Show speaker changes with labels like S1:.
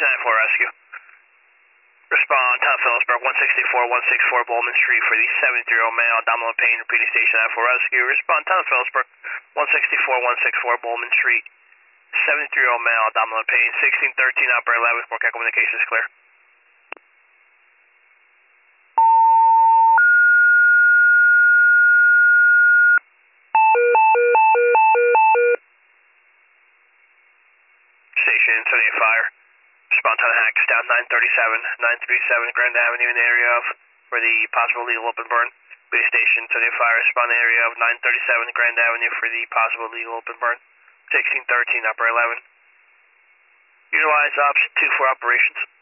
S1: Station 94 Rescue. Respond, Town Phillipsburg, 164 Bowman Street for the 73-year-old male, abdominal pain, repeating Station 94 Rescue. Respond, Town Phillipsburg, 164 Bowman Street, 73-year-old male, abdominal pain, 1613 Upper 11, Fort Cat communications clear. Station 78 Fire. Respond to Hacks down 937 Grand Avenue in the area of for the possible legal open burn. Base Station 78 Fire. Respond to the area of 937 Grand Avenue for the possible legal open burn. 1613 Upper 11. Utilize Ops 2 for operations.